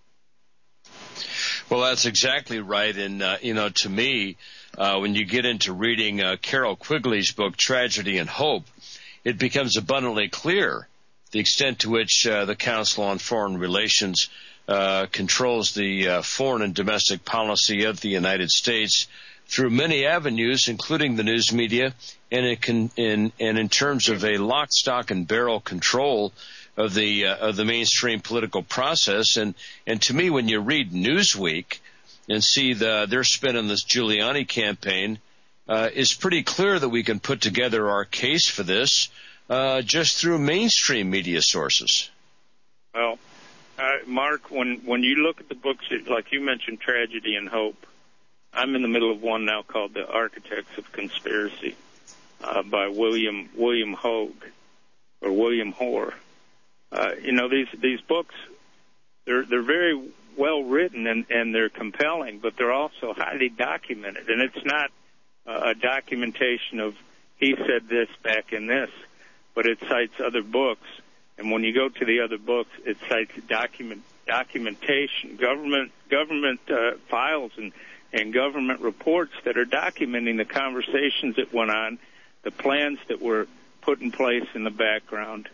Speaker 2: Well, that's exactly right. And, to me, when you get into reading Carol Quigley's book, Tragedy and Hope, it becomes abundantly clear the extent to which the Council on Foreign Relations controls the foreign and domestic policy of the United States through many avenues, including the news media, and in terms of a lock, stock, and barrel control of the mainstream political process. And to me, when you read Newsweek and see their spin on this Giuliani campaign, it's pretty clear that we can put together our case for this just through mainstream media sources.
Speaker 11: Well, Mark, when you look at the books, like you mentioned, Tragedy and Hope, I'm in the middle of one now called The Architects of Conspiracy by William Hogue or William Hoare. These books, they're very well written and they're compelling, but they're also highly documented. And it's not a documentation of he said this back in this, but it cites other books. And when you go to the other books, it cites documentation, government files and government reports that are documenting the conversations that went on, the plans that were put in place in the background.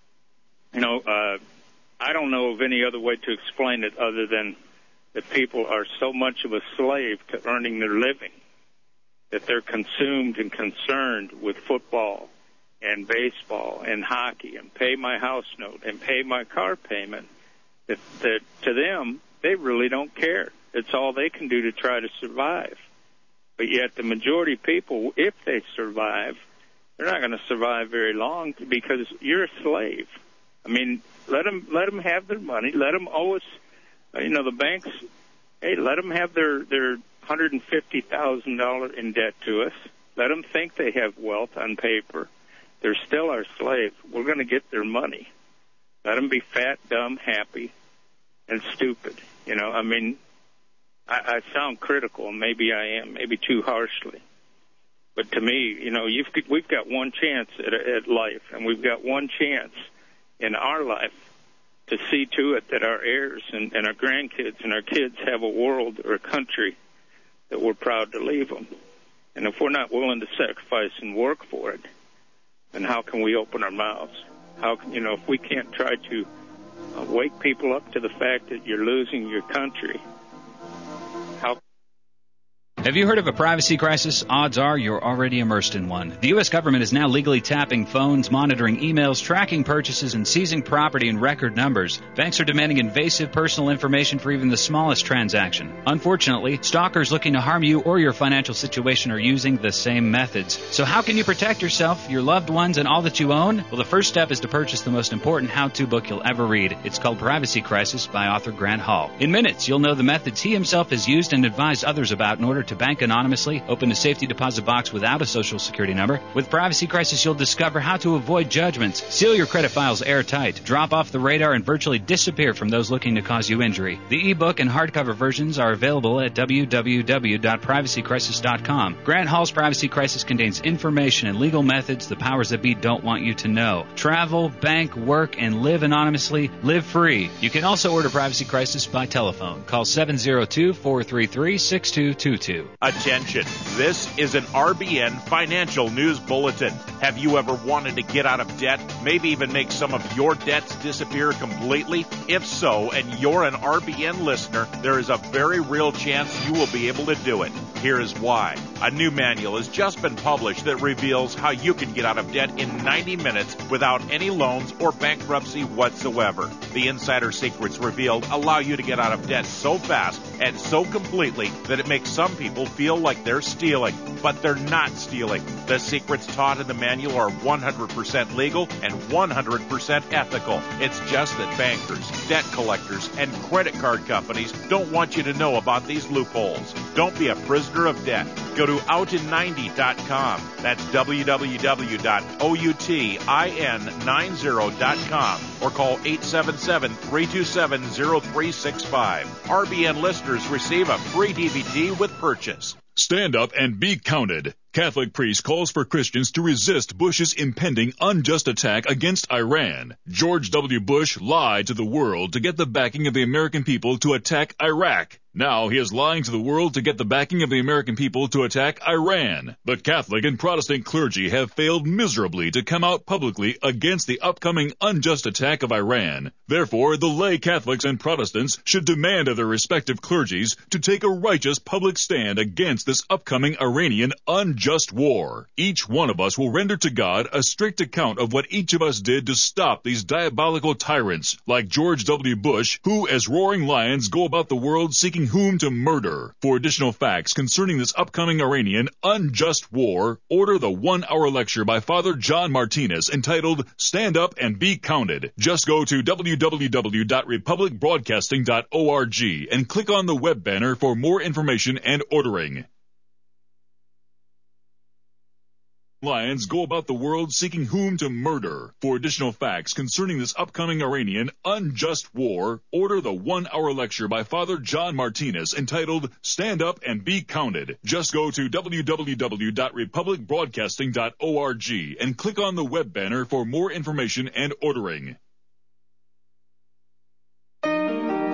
Speaker 11: I don't know of any other way to explain it other than that people are so much of a slave to earning their living that they're consumed and concerned with football and baseball and hockey and pay my house note and pay my car payment, that to them, they really don't care. It's all they can do to try to survive. But yet the majority of people, if they survive, they're not going to survive very long because you're a slave. I mean, let them have their money. Let them owe us, the banks, hey, let them have their $150,000 in debt to us. Let them think they have wealth on paper. They're still our slaves. We're going to get their money. Let them be fat, dumb, happy, and stupid. I sound critical, and maybe I am, maybe too harshly. But to me, we've got one chance at life, and we've got one chance in our life to see to it that our heirs and our grandkids and our kids have a world or a country that we're proud to leave them. And if we're not willing to sacrifice and work for it, then how can we open our mouths? If we can't try to wake people up to the fact that you're losing your country, how?
Speaker 3: Have you heard of a privacy crisis? Odds are you're already immersed in one. The U.S. government is now legally tapping phones, monitoring emails, tracking purchases, and seizing property in record numbers. Banks are demanding invasive personal information for even the smallest transaction. Unfortunately, stalkers looking to harm you or your financial situation are using the same methods. So how can you protect yourself, your loved ones, and all that you own? Well, the first step is to purchase the most important how-to book you'll ever read. It's called Privacy Crisis by author Grant Hall. In minutes, you'll know the methods he himself has used and advised others about in order to bank anonymously, open a safety deposit box without a social security number. With Privacy Crisis, you'll discover how to avoid judgments, seal your credit files airtight, drop off the radar, and virtually disappear from those looking to cause you injury. The ebook and hardcover versions are available at www.privacycrisis.com. Grant Hall's Privacy Crisis contains information and legal methods the powers that be don't want you to know. Travel, bank, work, and live anonymously. Live free. You can also order Privacy Crisis by telephone. Call 702-433-6222.
Speaker 7: Attention, this is an RBN Financial News Bulletin. Have you ever wanted to get out of debt, maybe even make some of your debts disappear completely? If so, and you're an RBN listener, there is a very real chance you will be able to do it. Here is why. A new manual has just been published that reveals how you can get out of debt in 90 minutes without any loans or bankruptcy whatsoever. The insider secrets revealed allow you to get out of debt so fast and so completely that it makes some people feel like they're stealing, but they're not stealing. The secrets taught in the manual are 100% legal and 100% ethical. It's just that bankers, debt collectors, and credit card companies don't want you to know about these loopholes. Don't be a prisoner of debt. Go to outin90.com. That's www.outin90.com or call 877-327-0365. RBN listeners receive a free DVD with purchase.
Speaker 4: Stand up and be counted. Catholic priest calls for Christians to resist Bush's impending unjust attack against Iran. George W. Bush lied to the world to get the backing of the American people to attack Iraq. Now he is lying to the world to get the backing of the American people to attack Iran. But Catholic and Protestant clergy have failed miserably to come out publicly against the upcoming unjust attack of Iran. Therefore, the lay Catholics and Protestants should demand of their respective clergies to take a righteous public stand against this upcoming Iranian unjust war. Each one of us will render to God a strict account of what each of us did to stop these diabolical tyrants, like George W. Bush, who, as roaring lions, go about the world seeking whom to murder. For additional facts concerning this upcoming Iranian unjust war, order the 1-hour lecture by Father John Martinez entitled Stand Up and Be Counted. Just go to www.republicbroadcasting.org and click on the web banner for more information and ordering. Lions go about the world seeking whom to murder. For additional facts concerning this upcoming Iranian unjust war, order the 1-hour lecture by Father John Martinez entitled Stand Up and Be Counted. Just go to www.republicbroadcasting.org and click on the web banner for more information and ordering.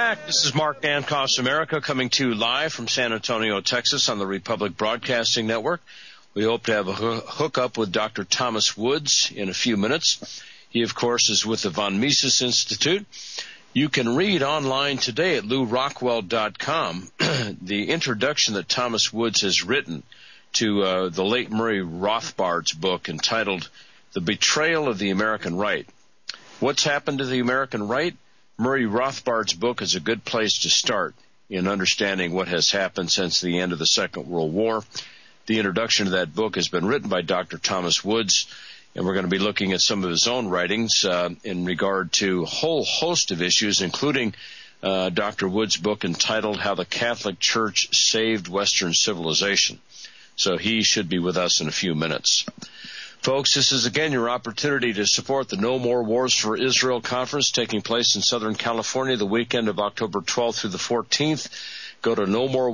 Speaker 2: back. This is Mark Dancos America coming to you live from San Antonio, Texas on the Republic Broadcasting Network. We hope to have a hookup with Dr. Thomas Woods in a few minutes. He, of course, is with the Von Mises Institute. You can read online today at LouRockwell.com the introduction that Thomas Woods has written to the late Murray Rothbard's book entitled The Betrayal of the American Right. What's happened to the American right? Murray Rothbard's book is a good place to start in understanding what has happened since the end of the Second World War. The introduction to that book has been written by Dr. Thomas Woods, and we're going to be looking at some of his own writings in regard to a whole host of issues, including Dr. Woods' book entitled How the Catholic Church Saved Western Civilization. So he should be with us in a few minutes. Folks, this is again your opportunity to support the No More Wars for Israel conference taking place in Southern California the weekend of October 12th through the 14th. Go to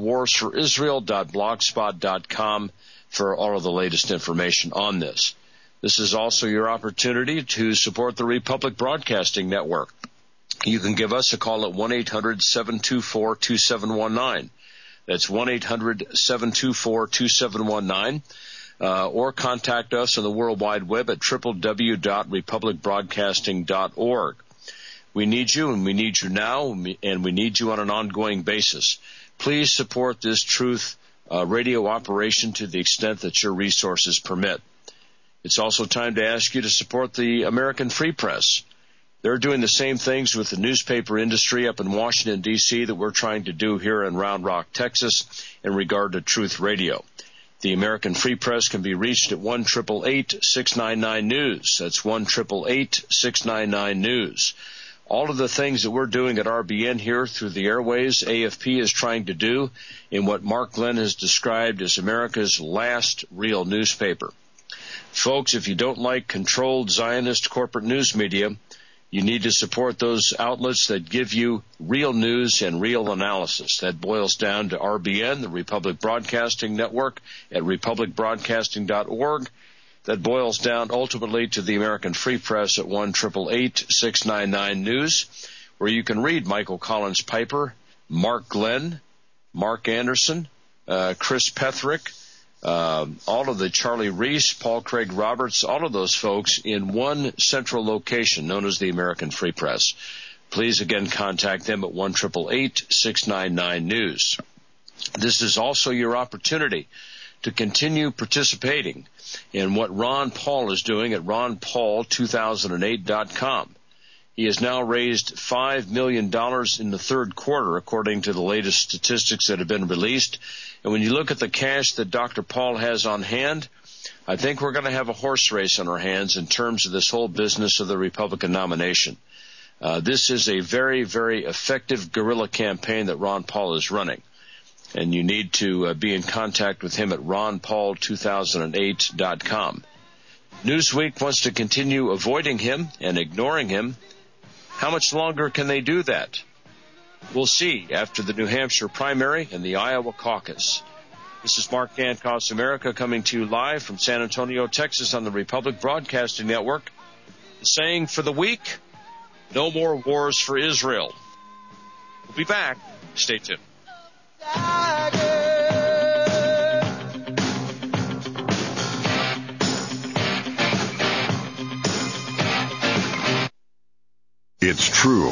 Speaker 2: nomorewarsforisrael.blogspot.com for all of the latest information on this. This is also your opportunity to support the Republic Broadcasting Network. You can give us a call at 1-800-724-2719. That's 1-800-724-2719. Or contact us on the World Wide Web at www.republicbroadcasting.org. We need you, and we need you now, and we need you on an ongoing basis. Please support this truth radio operation to the extent that your resources permit. It's also time to ask you to support the American Free Press. They're doing the same things with the newspaper industry up in Washington, D.C. that we're trying to do here in Round Rock, Texas in regard to Truth Radio. The American Free Press can be reached at 1-888-699-NEWS. That's 1-888-699-NEWS. All of the things that we're doing at RBN here through the airways, AFP is trying to do in what Mark Glenn has described as America's last real newspaper. Folks, if you don't like controlled Zionist corporate news media, you need to support those outlets that give you real news and real analysis. That boils down to RBN, the Republic Broadcasting Network, at republicbroadcasting.org. That boils down ultimately to the American Free Press at 1-888-699-NEWS, where you can read Michael Collins Piper, Mark Glenn, Mark Anderson, Chris Petherick, all of the Charlie Reese, Paul Craig Roberts, all of those folks in one central location known as the American Free Press. Please, again, contact them at 1-888-699-NEWS. This is also your opportunity to continue participating in what Ron Paul is doing at ronpaul2008.com. He has now raised $5 million in the third quarter, according to the latest statistics that have been released. And when you look at the cash that Dr. Paul has on hand, I think we're going to have a horse race on our hands in terms of this whole business of the Republican nomination. This is a very, very effective guerrilla campaign that Ron Paul is running. And you need to be in contact with him at ronpaul2008.com. Newsweek wants to continue avoiding him and ignoring him. How much longer can they do that? We'll see after the New Hampshire primary and the Iowa caucus. This is Mark Dancos America coming to you live from San Antonio, Texas on the Republic Broadcasting Network. The saying for the week, no more wars for Israel. We'll be back. Stay tuned.
Speaker 12: It's true.